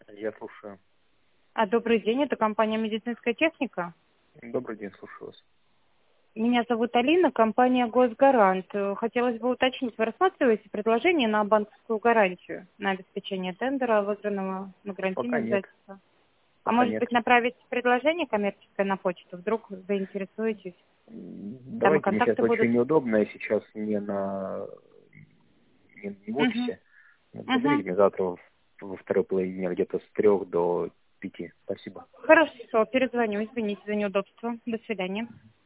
Я слушаю. Добрый день, это компания «Медицинская техника». Добрый день, слушаю вас. Меня зовут Алина, компания «Госгарант». Хотелось бы уточнить, вы рассматриваете предложение на банковскую гарантию на обеспечение тендера, выигранного на Пока гарантийные нет. обязательства? А Пока может нет. быть, направить предложение коммерческое на почту? Вдруг заинтересуетесь? Там и Давайте, мне сейчас контакты будут. очень неудобно, я сейчас не в Угу. офисе. Угу. Позвоните мне завтра во второй половине дня, где-то с 3 до 5. Спасибо. Хорошо, перезвоню. Извините за неудобство. До свидания.